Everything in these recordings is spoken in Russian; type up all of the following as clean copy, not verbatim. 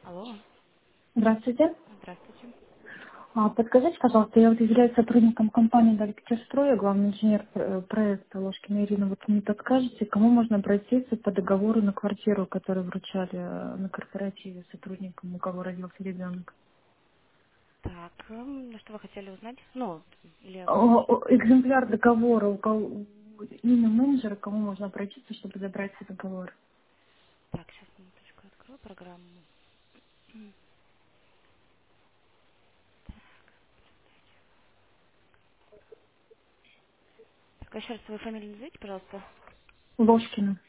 Алло, Здравствуйте. здравствуйте. Подскажите, пожалуйста, я вот являюсь сотрудником компании «Дальпетерстрой», главный инженер проекта Ложкина Ирина. Вот не подскажете, к кому можно обратиться по договору на квартиру, который вручали на корпоративе сотрудникам, у кого родился ребенок? Так, что вы хотели узнать? Ну, или... Экземпляр договора, имя менеджера, к кому можно обратиться, чтобы забрать этот договор? Так, сейчас минуточку открою программу. Так, а еще раз свою фамилию назовите, пожалуйста. Ложкина.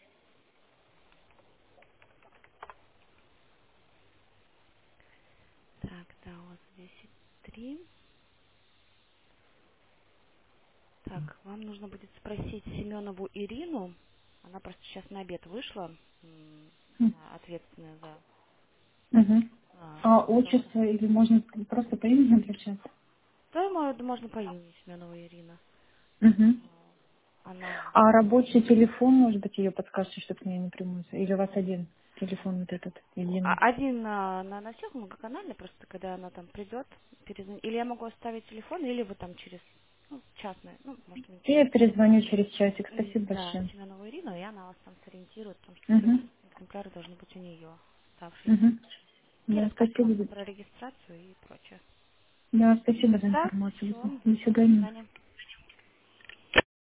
Так, да, у вас 10.3. Так, вам нужно будет спросить Семенову Ирину. Она просто сейчас на обед вышла. Она ответственная за Угу. А договор. отчество или можно просто по имени обращаться? Да, можно по имени Семенова Ирина. Угу. Она... А рабочий телефон, может быть, ее подскажете, чтобы мне напрямую? Или у вас один телефон вот этот единый? Один на всех многоканальный, просто когда она там придет, перезвонить. Или я могу оставить телефон, или вы там через частный, может, минут И я через перезвоню через часик. и, Спасибо да, большое. Семенову Ирину, и она вас там сориентирует, потому что все Угу. экземпляры должны быть у нее оставшиеся. Угу. И Да, расскажет вам спасибо. про регистрацию и прочее. Да, спасибо за Да, информацию. все, До до свидания. свидания.